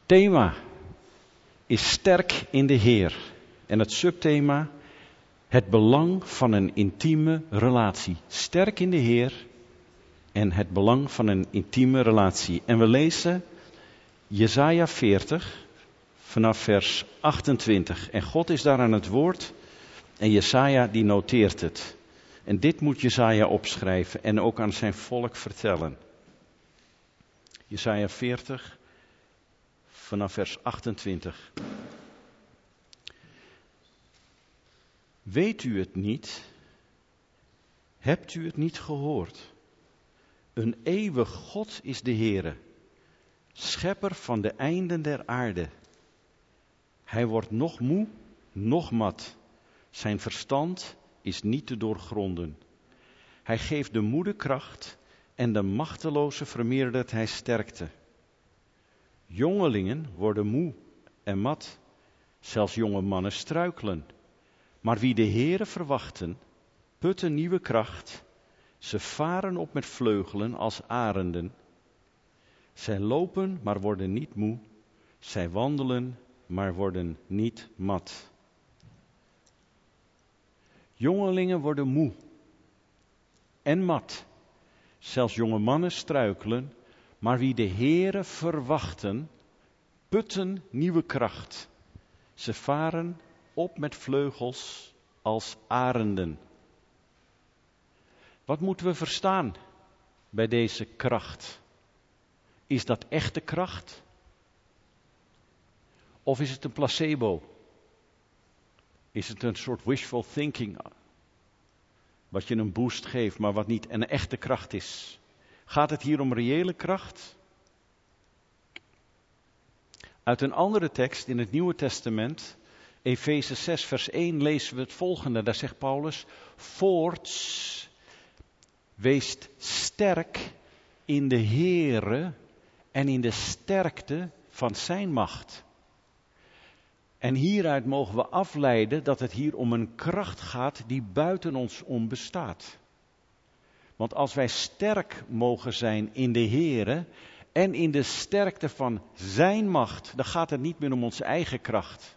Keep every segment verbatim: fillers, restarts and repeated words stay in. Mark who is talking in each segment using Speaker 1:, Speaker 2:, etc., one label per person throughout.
Speaker 1: Thema is sterk in de Heer. En het subthema, het belang van een intieme relatie. Sterk in de Heer en het belang van een intieme relatie. En we lezen Jesaja veertig vanaf vers achtentwintig. En God is daar aan het woord en Jesaja die noteert het. En dit moet Jesaja opschrijven en ook aan zijn volk vertellen. Jesaja veertig vanaf vers achtentwintig. Weet u het niet? Hebt u het niet gehoord? Een eeuwig God is de Heere, schepper van de einden der aarde. Hij wordt noch moe, noch mat. Zijn verstand is niet te doorgronden. Hij geeft de moede kracht en de machteloze vermeerdert hij sterkte. Jongelingen worden moe en mat, zelfs jonge mannen struikelen. Maar wie de Heere verwachten, putten nieuwe kracht. Ze varen op met vleugelen als arenden. Zij lopen, maar worden niet moe. Zij wandelen, maar worden niet mat. Jongelingen worden moe en mat. Zelfs jonge mannen struikelen. Maar wie de Heere verwachten, putten nieuwe kracht. Ze varen op met vleugels als arenden. Wat moeten we verstaan bij deze kracht? Is dat echte kracht? Of is het een placebo? Is het een soort wishful thinking? Wat je een boost geeft, maar wat niet een echte kracht is. Gaat het hier om reële kracht? Uit een andere tekst in het Nieuwe Testament, Efeze zes vers één, lezen we het volgende. Daar zegt Paulus, voorts, wees sterk in de Heere en in de sterkte van zijn macht. En hieruit mogen we afleiden dat het hier om een kracht gaat die buiten ons om bestaat. Want als wij sterk mogen zijn in de Heere en in de sterkte van zijn macht, dan gaat het niet meer om onze eigen kracht.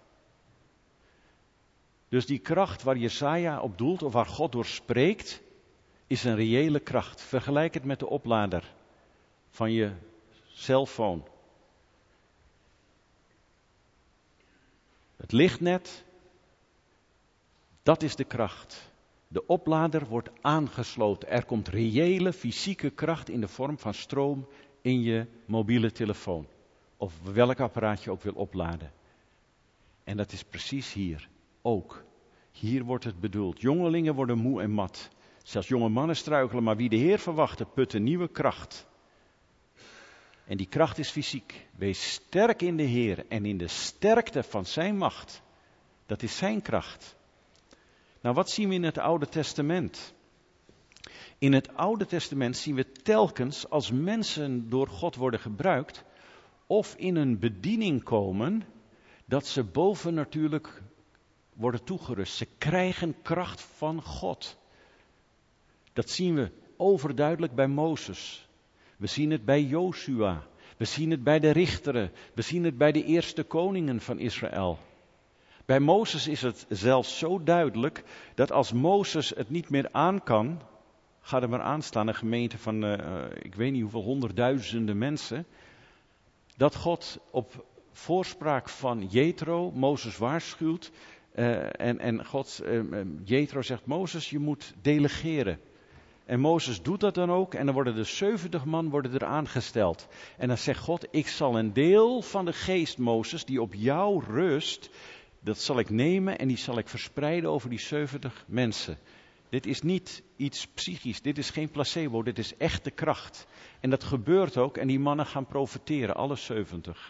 Speaker 1: Dus die kracht waar Jesaja op doelt of waar God door spreekt, is een reële kracht. Vergelijk het met de oplader van je cellfoon. Het lichtnet, dat is de kracht. De oplader wordt aangesloten. Er komt reële fysieke kracht in de vorm van stroom in je mobiele telefoon. Of welk apparaat je ook wil opladen. En dat is precies hier ook. Hier wordt het bedoeld. Jongelingen worden moe en mat. Zelfs jonge mannen struikelen, maar wie de Heer verwachten, putten nieuwe kracht. En die kracht is fysiek. Wees sterk in de Heer en in de sterkte van zijn macht. Dat is zijn kracht. Nou, wat zien we in het Oude Testament? In het Oude Testament zien we telkens als mensen door God worden gebruikt of in een bediening komen, dat ze bovennatuurlijk worden toegerust. Ze krijgen kracht van God. Dat zien we overduidelijk bij Mozes. We zien het bij Josua. We zien het bij de richteren. We zien het bij de eerste koningen van Israël. Bij Mozes is het zelfs zo duidelijk dat als Mozes het niet meer aan kan, ga er maar aan staan, een gemeente van, uh, ik weet niet hoeveel honderdduizenden mensen, dat God op voorspraak van Jethro Mozes waarschuwt uh, en, en God, uh, Jethro zegt, Mozes, je moet delegeren. En Mozes doet dat dan ook en dan worden de zeventig man worden er aangesteld. En dan zegt God, ik zal een deel van de geest, Mozes, die op jou rust, dat zal ik nemen en die zal ik verspreiden over die zeventig mensen. Dit is niet iets psychisch, dit is geen placebo, dit is echte kracht. En dat gebeurt ook en die mannen gaan profiteren, alle zeventig.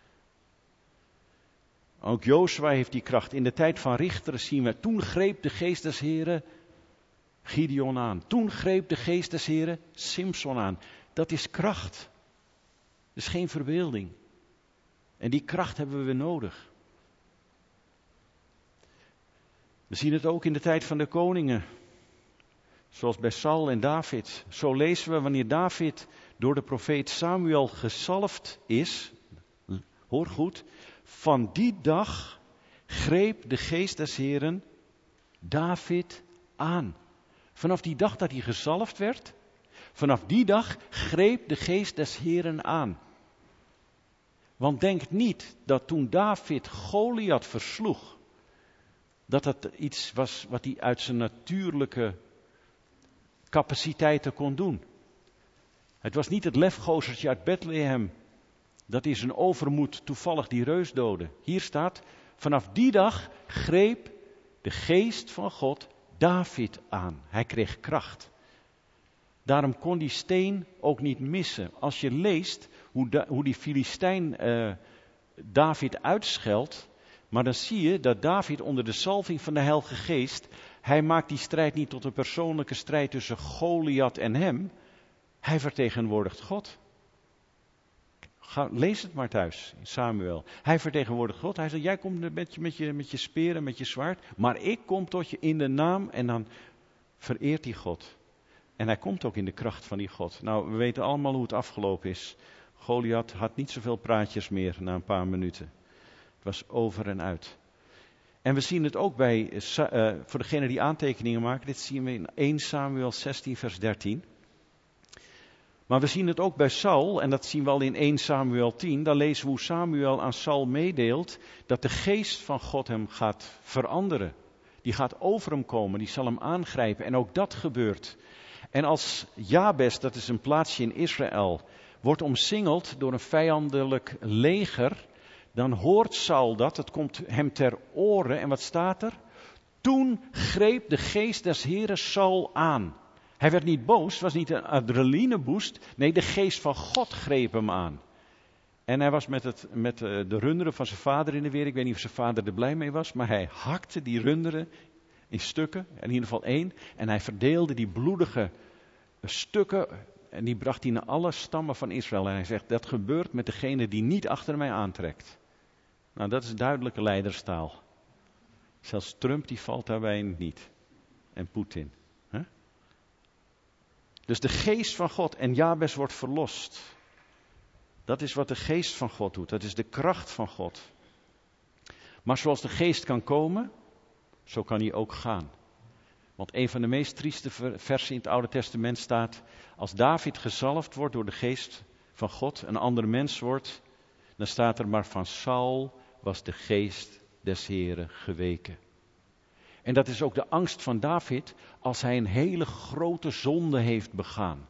Speaker 1: Ook Jozua heeft die kracht. In de tijd van richteren zien we, toen greep de geest des Heren Gideon aan. Toen greep de geest des Heren Simson aan. Dat is kracht. Dat is geen verbeelding. En die kracht hebben we nodig. We zien het ook in de tijd van de koningen. Zoals bij Saul en David. Zo lezen we wanneer David door de profeet Samuel gezalfd is. Hoor goed. Van die dag greep de geest des Heeren David aan. Vanaf die dag dat hij gezalfd werd, vanaf die dag greep de geest des Heeren aan. Want denk niet dat toen David Goliath versloeg, dat dat iets was wat hij uit zijn natuurlijke capaciteiten kon doen. Het was niet het lefgozertje uit Bethlehem dat in zijn overmoed toevallig die reus doodde. Hier staat, vanaf die dag greep de geest van God David aan. Hij kreeg kracht. Daarom kon die steen ook niet missen. Als je leest hoe, da- hoe die Filistijn uh, David uitscheldt, maar dan zie je dat David onder de salving van de Heilige Geest, hij maakt die strijd niet tot een persoonlijke strijd tussen Goliath en hem. Hij vertegenwoordigt God. Ga, lees het maar thuis in Samuel. Hij vertegenwoordigt God. Hij zegt, jij komt met je, met je, met je speren, met je zwaard, maar ik kom tot je in de naam en dan vereert hij God. En hij komt ook in de kracht van die God. Nou, we weten allemaal hoe het afgelopen is. Goliath had niet zoveel praatjes meer na een paar minuten. Het was over en uit. En we zien het ook bij, uh, voor degenen die aantekeningen maken, dit zien we in eerste Samuel zestien vers dertien. Maar we zien het ook bij Saul, en dat zien we al in eerste Samuel tien. Daar lezen we hoe Samuel aan Saul meedeelt dat de geest van God hem gaat veranderen. Die gaat over hem komen, die zal hem aangrijpen. En ook dat gebeurt. En als Jabes, dat is een plaatsje in Israël, wordt omsingeld door een vijandelijk leger, dan hoort Saul dat, het komt hem ter oren. En wat staat er? Toen greep de geest des Heren Saul aan. Hij werd niet boos, het was niet een adrenalineboost. Nee, de geest van God greep hem aan. En hij was met, het, met de runderen van zijn vader in de weer. Ik weet niet of zijn vader er blij mee was, maar hij hakte die runderen in stukken, in ieder geval één. En hij verdeelde die bloedige stukken en die bracht hij naar alle stammen van Israël. En hij zegt, dat gebeurt met degene die niet achter mij aantrekt. Nou, dat is duidelijke leiderstaal. Zelfs Trump die valt daarbij niet. En Poetin. Huh? Dus de geest van God en Jabes wordt verlost. Dat is wat de geest van God doet. Dat is de kracht van God. Maar zoals de geest kan komen, zo kan hij ook gaan. Want een van de meest trieste versen in het Oude Testament staat, als David gezalfd wordt door de geest van God, een ander mens wordt, dan staat er maar van Saul was de geest des Heren geweken. En dat is ook de angst van David als hij een hele grote zonde heeft begaan.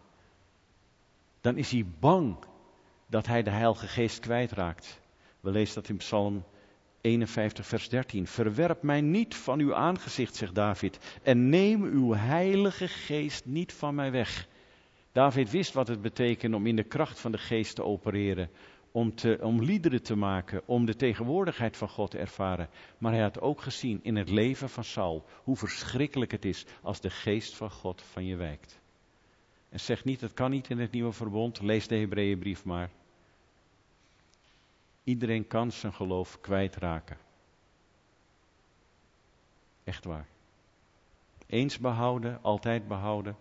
Speaker 1: Dan is hij bang dat hij de Heilige Geest kwijtraakt. We lezen dat in Psalm eenenvijftig vers dertien. Verwerp mij niet van uw aangezicht, zegt David, en neem uw Heilige Geest niet van mij weg. David wist wat het betekende om in de kracht van de Geest te opereren, om, te, om liederen te maken, om de tegenwoordigheid van God te ervaren. Maar hij had ook gezien in het leven van Saul hoe verschrikkelijk het is als de Geest van God van je wijkt. En zeg niet, het kan niet in het nieuwe verbond, lees de Hebreeënbrief maar. Iedereen kan zijn geloof kwijtraken. Echt waar. Eens behouden, altijd behouden,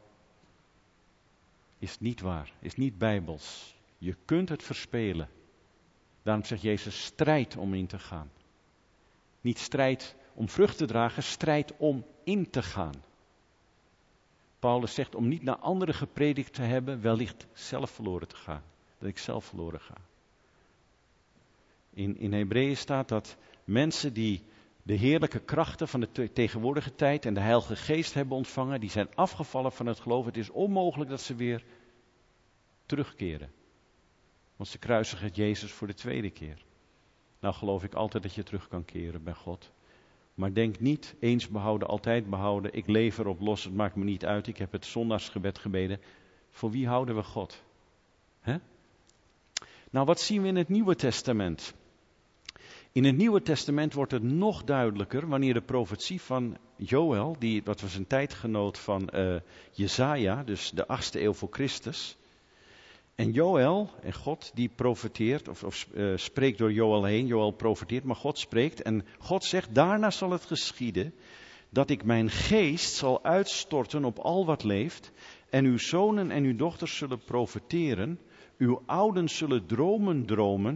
Speaker 1: is niet waar, is niet bijbels. Je kunt het verspelen. Daarom zegt Jezus, strijd om in te gaan. Niet strijd om vrucht te dragen, strijd om in te gaan. Paulus zegt om niet naar anderen gepredikt te hebben, wellicht zelf verloren te gaan. Dat ik zelf verloren ga. In, in Hebreeën staat dat mensen die de heerlijke krachten van de te- tegenwoordige tijd en de Heilige Geest hebben ontvangen, die zijn afgevallen van het geloof. Het is onmogelijk dat ze weer terugkeren. Want ze kruisigen Jezus voor de tweede keer. Nou geloof ik altijd dat je terug kan keren bij God. Maar denk niet, eens behouden, altijd behouden. Ik leef erop los, het maakt me niet uit. Ik heb het zondagsgebed gebeden. Voor wie houden we God? Hè? Nou, wat zien we in het Nieuwe Testament? In het Nieuwe Testament wordt het nog duidelijker wanneer de profetie van Joël, die, dat was een tijdgenoot van uh, Jesaja, dus de achtste eeuw voor Christus. En Joël, en God, die profeteert, of, of uh, spreekt door Joël heen. Joël profeteert, maar God spreekt. En God zegt, daarna zal het geschieden dat ik mijn geest zal uitstorten op al wat leeft. En uw zonen en uw dochters zullen profeteren. Uw ouden zullen dromen dromen.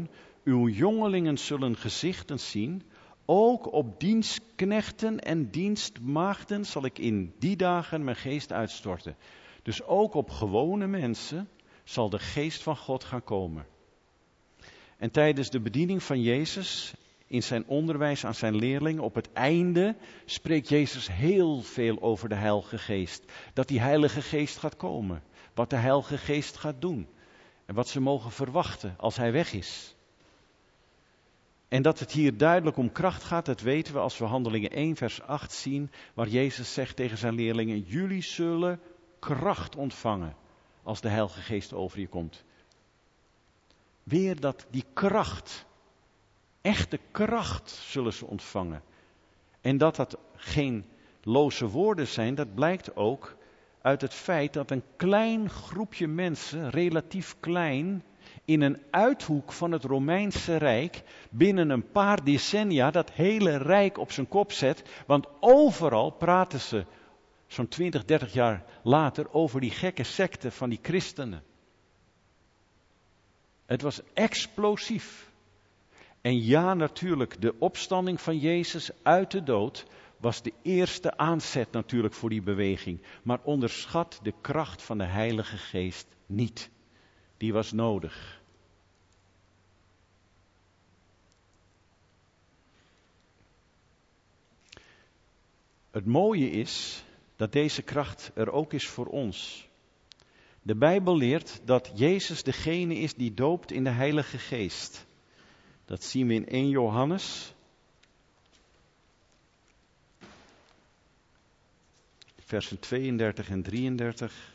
Speaker 1: Uw jongelingen zullen gezichten zien. Ook op dienstknechten en dienstmaagden zal ik in die dagen mijn geest uitstorten. Dus ook op gewone mensen zal de geest van God gaan komen. En tijdens de bediening van Jezus, in zijn onderwijs aan zijn leerlingen, op het einde spreekt Jezus heel veel over de Heilige Geest. Dat die Heilige Geest gaat komen. Wat de Heilige Geest gaat doen. En wat ze mogen verwachten als hij weg is. En dat het hier duidelijk om kracht gaat, dat weten we als we Handelingen één vers acht zien, waar Jezus zegt tegen zijn leerlingen, jullie zullen kracht ontvangen als de Heilige Geest over je komt. Weer dat die kracht, echte kracht zullen ze ontvangen. En dat dat geen loze woorden zijn, dat blijkt ook uit het feit dat een klein groepje mensen, relatief klein, in een uithoek van het Romeinse Rijk binnen een paar decennia dat hele rijk op zijn kop zet. Want overal praten ze zo'n twintig, dertig jaar later over die gekke secte van die christenen. Het was explosief. En ja, natuurlijk, de opstanding van Jezus uit de dood was de eerste aanzet natuurlijk voor die beweging. Maar onderschat de kracht van de Heilige Geest niet. Die was nodig. Het mooie is dat deze kracht er ook is voor ons. De Bijbel leert dat Jezus degene is die doopt in de Heilige Geest. Dat zien we in eerste Johannes. Versen tweeëndertig en drieëndertig.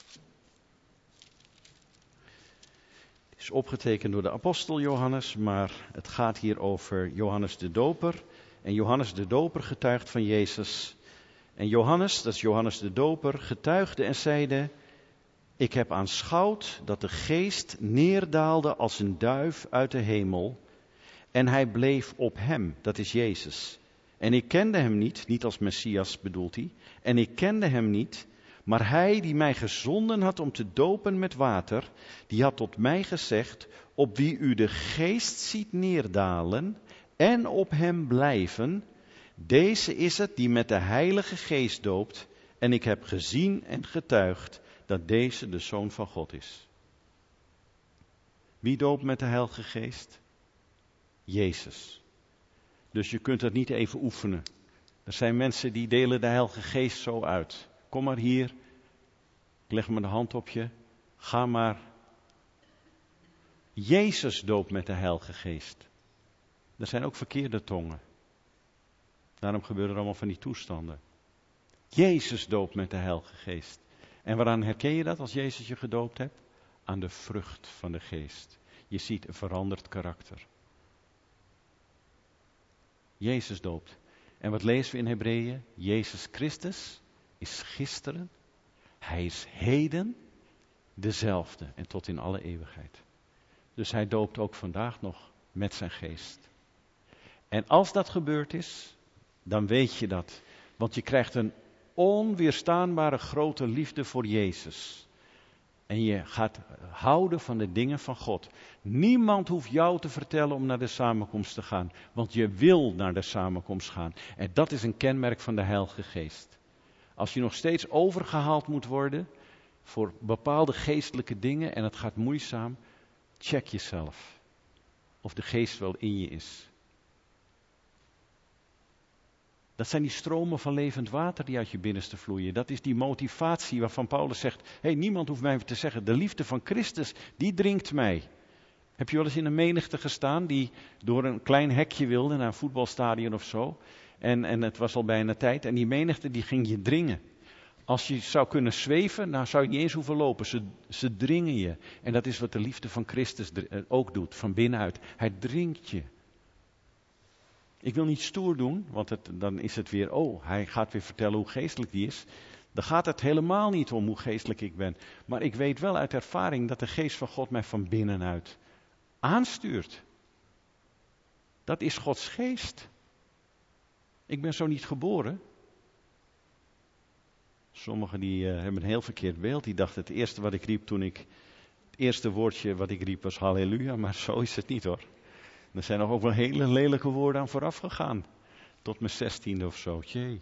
Speaker 1: Het is opgetekend door de apostel Johannes, maar het gaat hier over Johannes de Doper. En Johannes de Doper getuigt van Jezus. En Johannes, dat is Johannes de Doper, getuigde en zeide, ik heb aanschouwd dat de geest neerdaalde als een duif uit de hemel. En hij bleef op hem, dat is Jezus. En ik kende hem niet, niet als Messias bedoelt hij. En ik kende hem niet, maar hij die mij gezonden had om te dopen met water, die had tot mij gezegd, op wie u de geest ziet neerdalen en op hem blijven, deze is het die met de Heilige Geest doopt. En ik heb gezien en getuigd dat deze de Zoon van God is. Wie doopt met de Heilige Geest? Jezus. Dus je kunt het niet even oefenen. Er zijn mensen die delen de Heilige Geest zo uit. Kom maar hier, ik leg me de hand op je, ga maar. Jezus doopt met de Heilige Geest. Er zijn ook verkeerde tongen. Daarom gebeuren er allemaal van die toestanden. Jezus doopt met de Heilige Geest. En waaraan herken je dat als Jezus je gedoopt hebt? Aan de vrucht van de Geest. Je ziet een veranderd karakter. Jezus doopt. En wat lezen we in Hebreeën? Jezus Christus is gisteren, hij is heden dezelfde en tot in alle eeuwigheid. Dus hij doopt ook vandaag nog met zijn geest. En als dat gebeurd is, dan weet je dat. Want je krijgt een onweerstaanbare grote liefde voor Jezus. En je gaat houden van de dingen van God. Niemand hoeft jou te vertellen om naar de samenkomst te gaan. Want je wil naar de samenkomst gaan. En dat is een kenmerk van de Heilige Geest. Als je nog steeds overgehaald moet worden voor bepaalde geestelijke dingen en het gaat moeizaam, check jezelf of de Geest wel in je is. Dat zijn die stromen van levend water die uit je binnenste vloeien. Dat is die motivatie waarvan Paulus zegt, hé, hey, niemand hoeft mij te zeggen, de liefde van Christus, die dringt mij. Heb je wel eens in een menigte gestaan die door een klein hekje wilde naar een voetbalstadion of zo? En, en het was al bijna tijd en die menigte die ging je dringen. Als je zou kunnen zweven, nou zou je niet eens hoeven lopen. Ze, ze dringen je. En dat is wat de liefde van Christus ook doet, van binnenuit. Hij dringt je. Ik wil niet stoer doen, want het, dan is het weer, oh, hij gaat weer vertellen hoe geestelijk die is. Dan gaat het helemaal niet om hoe geestelijk ik ben. Maar ik weet wel uit ervaring dat de geest van God mij van binnenuit aanstuurt. Dat is Gods geest. Ik ben zo niet geboren. Sommigen die uh, hebben een heel verkeerd beeld. Die dachten het eerste wat ik riep toen ik... Het eerste woordje wat ik riep was halleluja, maar zo is het niet hoor. Er zijn nog ook wel hele lelijke woorden aan vooraf gegaan. Tot mijn zestiende of zo. Jee.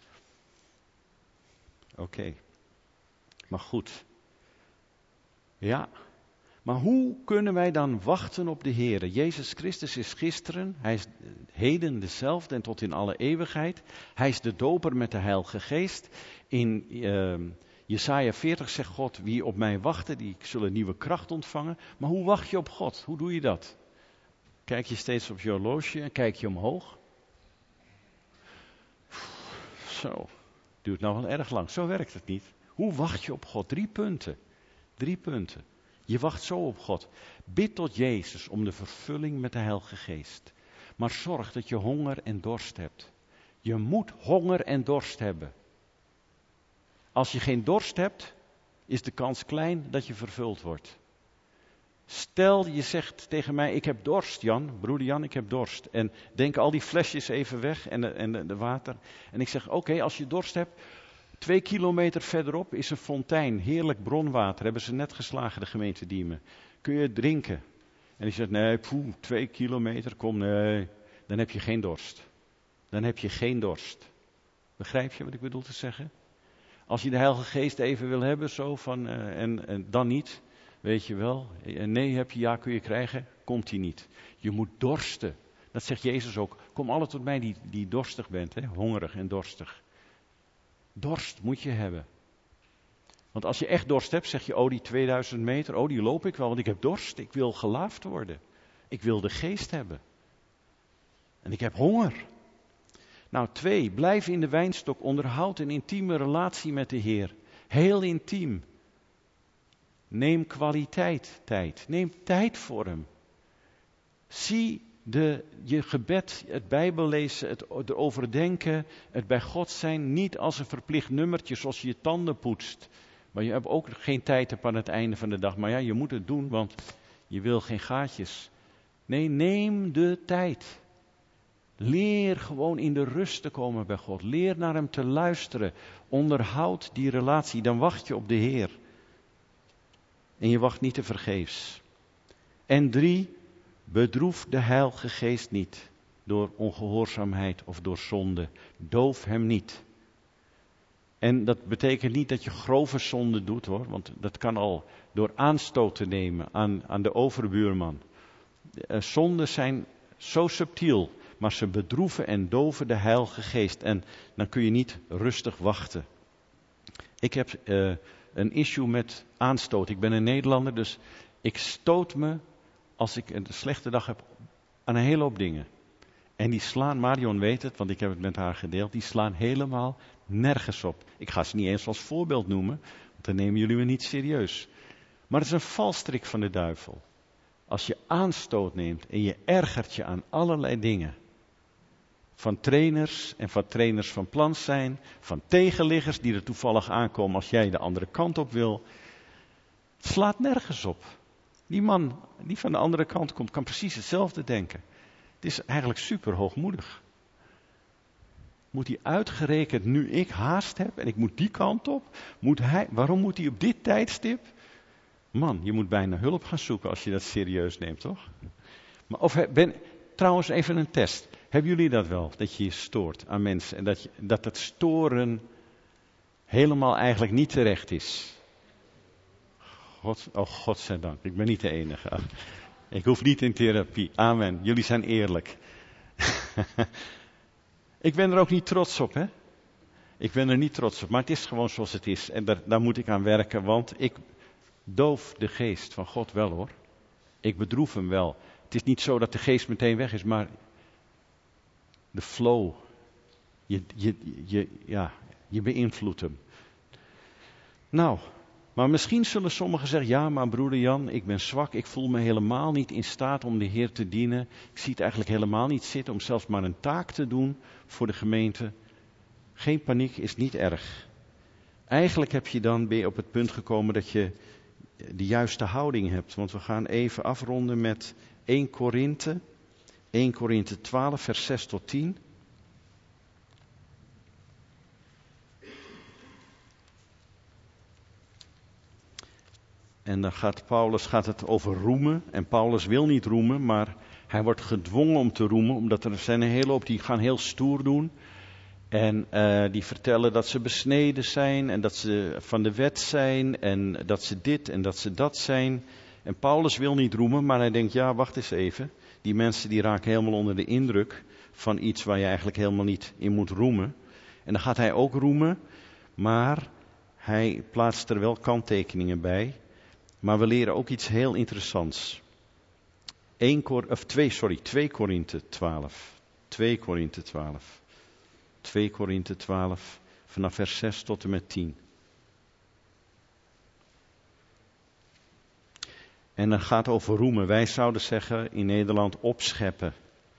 Speaker 1: Oké. Okay. Maar goed. Ja. Maar hoe kunnen wij dan wachten op de Heer? Jezus Christus is gisteren, hij is heden dezelfde en tot in alle eeuwigheid. Hij is de doper met de Heilige Geest. In uh, Jesaja veertig zegt God, wie op mij wachten, die zullen nieuwe kracht ontvangen. Maar hoe wacht je op God? Hoe doe je dat? Kijk je steeds op je horloge en kijk je omhoog? Zo, duurt nou wel erg lang. Zo werkt het niet. Hoe wacht je op God? Drie punten. Drie punten. Je wacht zo op God. Bid tot Jezus om de vervulling met de Heilige Geest. Maar zorg dat je honger en dorst hebt. Je moet honger en dorst hebben. Als je geen dorst hebt, is de kans klein dat je vervuld wordt. Stel je zegt tegen mij, ik heb dorst Jan, broeder Jan, ik heb dorst. En denk al die flesjes even weg en de, en de, de water. En ik zeg, oké, okay, als je dorst hebt, twee kilometer verderop is een fontein, heerlijk bronwater. Hebben ze net geslagen, de gemeente Diemen. Kun je drinken? En ik zeg, nee, poeh, twee kilometer, kom, nee. Dan heb je geen dorst. Dan heb je geen dorst. Begrijp je wat ik bedoel te zeggen? Als je de Heilige Geest even wil hebben, zo van, uh, en, en dan niet, weet je wel. Nee heb je, ja kun je krijgen, komt hij niet. Je moet dorsten. Dat zegt Jezus ook. Kom alle tot mij die, die dorstig bent, hè? Hongerig en dorstig. Dorst moet je hebben. Want als je echt dorst hebt, zeg je, oh die tweeduizend meter, oh die loop ik wel, want ik heb dorst. Ik wil gelaafd worden. Ik wil de geest hebben. En ik heb honger. Nou, twee, blijf in de wijnstok, onderhoud een intieme relatie met de Heer. Heel intiem. Neem kwaliteit tijd. Neem tijd voor hem. Zie de, je gebed, het bijbellezen, het erover denken, het bij God zijn niet als een verplicht nummertje zoals je je tanden poetst. Maar je hebt ook geen tijd op aan het einde van de dag. Maar ja, je moet het doen, want je wil geen gaatjes. Nee, neem de tijd. Leer gewoon in de rust te komen bij God. Leer naar hem te luisteren. Onderhoud die relatie. Dan wacht je op de Heer. En je wacht niet te vergeefs. En drie, bedroef de Heilige Geest niet. Door ongehoorzaamheid of door zonde. Doof hem niet. En dat betekent niet dat je grove zonde doet hoor. Want dat kan al door aanstoot te nemen aan, aan de overbuurman. Uh, zonden zijn zo subtiel. Maar ze bedroeven en doven de Heilige Geest. En dan kun je niet rustig wachten. Ik heb uh, een issue met aanstoot. Ik ben een Nederlander, dus ik stoot me als ik een slechte dag heb aan een hele hoop dingen. En die slaan, Marion weet het, want ik heb het met haar gedeeld, die slaan helemaal nergens op. Ik ga ze niet eens als voorbeeld noemen, want dan nemen jullie me niet serieus. Maar het is een valstrik van de duivel. Als je aanstoot neemt en je ergert je aan allerlei dingen. Van trainers en van trainers van plan zijn. Van tegenliggers die er toevallig aankomen als jij de andere kant op wil. Het slaat nergens op. Die man die van de andere kant komt kan precies hetzelfde denken. Het is eigenlijk super hoogmoedig. Moet hij uitgerekend nu ik haast heb en ik moet die kant op? Moet hij, waarom moet hij op dit tijdstip? Man, je moet bijna hulp gaan zoeken als je dat serieus neemt, toch? Maar of ben, trouwens even een test. Hebben jullie dat wel? Dat je je stoort aan mensen en dat, je, dat het storen helemaal eigenlijk niet terecht is. God, oh, godzijdank, ik ben niet de enige. Ach, ik hoef niet in therapie. Amen. Jullie zijn eerlijk. Ik ben er ook niet trots op, hè? Ik ben er niet trots op, maar het is gewoon zoals het is. En daar, daar moet ik aan werken, want ik doof de geest van God wel, hoor. Ik bedroef hem wel. Het is niet zo dat de geest meteen weg is, maar de flow, je, je, je, ja, je beïnvloedt hem. Nou, maar misschien zullen sommigen zeggen, ja, maar broeder Jan, ik ben zwak, ik voel me helemaal niet in staat om de Heer te dienen. Ik zie het eigenlijk helemaal niet zitten om zelfs maar een taak te doen voor de gemeente. Geen paniek, is niet erg. Eigenlijk heb je dan, ben je op het punt gekomen dat je de juiste houding hebt. Want we gaan even afronden met Eerste Korinthe. Eerste Korinthe twaalf, vers zes tot tien. En dan gaat Paulus gaat het over roemen. En Paulus wil niet roemen, maar Hij wordt gedwongen om te roemen, omdat er zijn een hele hoop die gaan heel stoer doen. En uh, die vertellen dat ze besneden zijn en dat ze van de wet zijn en dat ze dit en dat ze dat zijn. En Paulus wil niet roemen, maar hij denkt, ja, wacht eens even. Die mensen die raken helemaal onder de indruk van iets waar je eigenlijk helemaal niet in moet roemen. En dan gaat hij ook roemen, maar hij plaatst er wel kanttekeningen bij. Maar we leren ook iets heel interessants. één Cor, of twee, sorry, twee Korinthe twaalf. twee Korinthe twaalf. twee Korinthe twaalf, vanaf vers zes tot en met tien. En dat gaat over roemen. Wij zouden zeggen in Nederland opscheppen.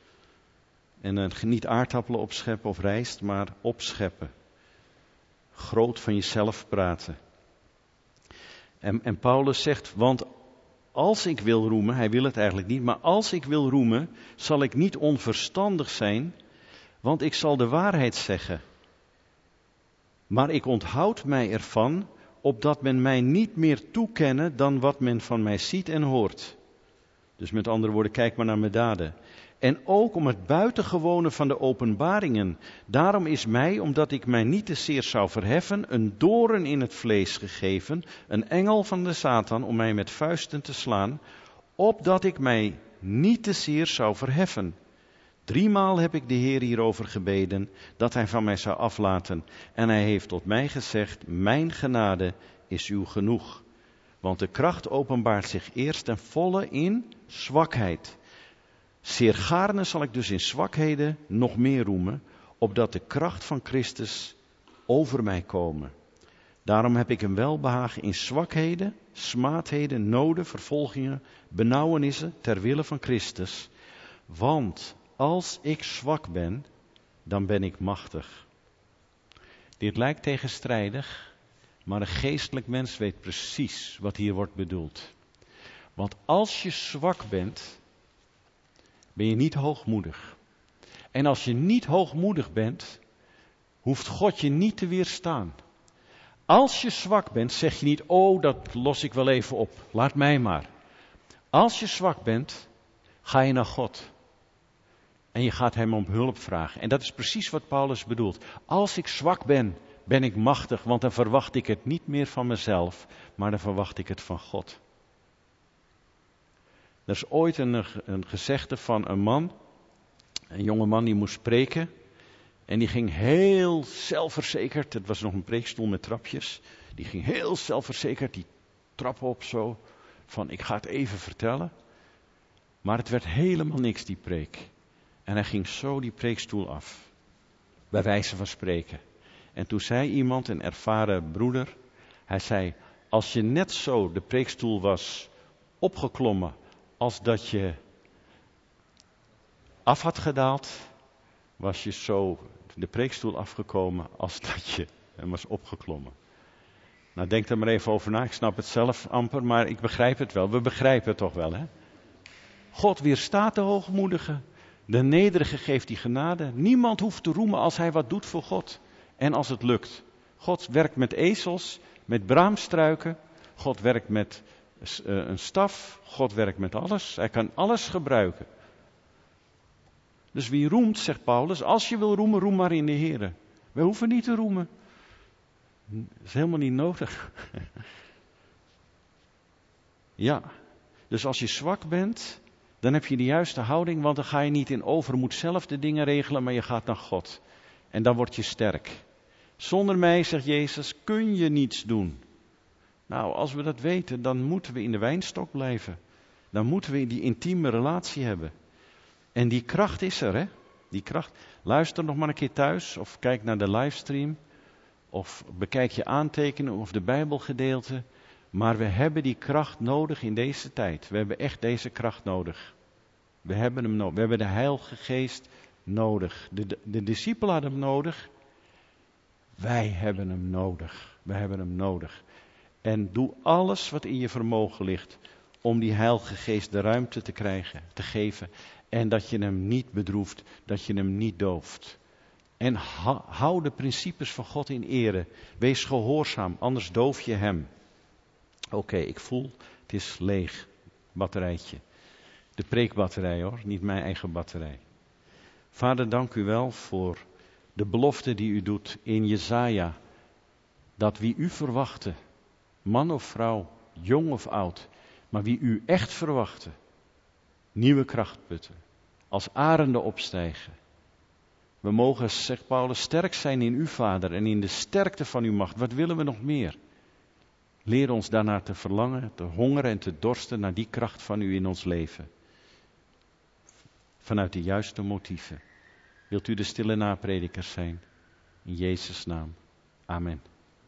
Speaker 1: En dan niet aardappelen opscheppen of rijst, maar opscheppen. Groot van jezelf praten. En, en Paulus zegt, want als ik wil roemen, hij wil het eigenlijk niet, maar als ik wil roemen, zal ik niet onverstandig zijn, want ik zal de waarheid zeggen. Maar ik onthoud mij ervan, opdat men mij niet meer toekenne dan wat men van mij ziet en hoort. Dus met andere woorden, kijk maar naar mijn daden. En ook om het buitengewone van de openbaringen. Daarom is mij, omdat ik mij niet te zeer zou verheffen, een doorn in het vlees gegeven, een engel van de Satan, om mij met vuisten te slaan, opdat ik mij niet te zeer zou verheffen. Driemaal heb ik de Heer hierover gebeden, dat hij van mij zou aflaten. En hij heeft tot mij gezegd, mijn genade is uw genoeg. Want de kracht openbaart zich eerst ten volle in zwakheid. Zeer gaarne zal ik dus in zwakheden nog meer roemen, opdat de kracht van Christus over mij komen. Daarom heb ik een welbehagen in zwakheden, smaadheden, noden, vervolgingen, benauwenissen ter wille van Christus. Want als ik zwak ben, dan ben ik machtig. Dit lijkt tegenstrijdig, maar een geestelijk mens weet precies wat hier wordt bedoeld. Want als je zwak bent, ben je niet hoogmoedig. En als je niet hoogmoedig bent, hoeft God je niet te weerstaan. Als je zwak bent, zeg je niet, oh, dat los ik wel even op, laat mij maar. Als je zwak bent, ga je naar God. En je gaat hem om hulp vragen. En dat is precies wat Paulus bedoelt. Als ik zwak ben, ben ik machtig, want dan verwacht ik het niet meer van mezelf, maar dan verwacht ik het van God. Er is ooit een, een gezegde van een man, een jonge man die moest spreken. En die ging heel zelfverzekerd, het was nog een preekstoel met trapjes. Die ging heel zelfverzekerd die trap op zo, van ik ga het even vertellen. Maar het werd helemaal niks die preek. En hij ging zo die preekstoel af, bij wijze van spreken. En toen zei iemand, een ervaren broeder, hij zei, als je net zo de preekstoel was opgeklommen, als dat je af had gedaald, was je zo de preekstoel afgekomen als dat je hem was opgeklommen. Nou, denk er maar even over na. Ik snap het zelf amper, maar ik begrijp het wel. We begrijpen het toch wel, hè? God weerstaat de hoogmoedigen. De nederige geeft die genade. Niemand hoeft te roemen als hij wat doet voor God. En als het lukt. God werkt met ezels, met braamstruiken. God werkt met uh, een staf. God werkt met alles. Hij kan alles gebruiken. Dus wie roemt, zegt Paulus, als je wil roemen, roem maar in de Here. We hoeven niet te roemen. Dat is helemaal niet nodig. Ja, dus als je zwak bent, dan heb je de juiste houding, want dan ga je niet in overmoed zelf de dingen regelen, maar je gaat naar God. En dan word je sterk. Zonder mij, zegt Jezus, kun je niets doen. Nou, als we dat weten, dan moeten we in de wijnstok blijven. Dan moeten we die intieme relatie hebben. En die kracht is er, hè? Die kracht. Luister nog maar een keer thuis, of kijk naar de livestream, of bekijk je aantekeningen of de Bijbelgedeelte. Maar we hebben die kracht nodig in deze tijd. We hebben echt deze kracht nodig. We hebben hem nodig. We hebben de Heilige Geest nodig. De, de, de discipelen hadden hem nodig. Wij hebben hem nodig. Wij hebben hem nodig. En doe alles wat in je vermogen ligt om die Heilige Geest de ruimte te krijgen, te geven. En dat je hem niet bedroeft, dat je hem niet dooft. En hou de principes van God in ere. Wees gehoorzaam, anders doof je hem. Oké, okay, ik voel, het is leeg, batterijtje. De preekbatterij hoor, niet mijn eigen batterij. Vader, dank u wel voor de belofte die u doet in Jesaja. Dat wie u verwachtte, man of vrouw, jong of oud, maar wie u echt verwachtte, nieuwe kracht putten, als arenden opstijgen. We mogen, zegt Paulus, sterk zijn in u, Vader, en in de sterkte van uw macht. Wat willen we nog meer? Leer ons daarnaar te verlangen, te hongeren en te dorsten naar die kracht van u in ons leven. Vanuit de juiste motieven. Wilt u de stille napredikers zijn? In Jezus' naam. Amen.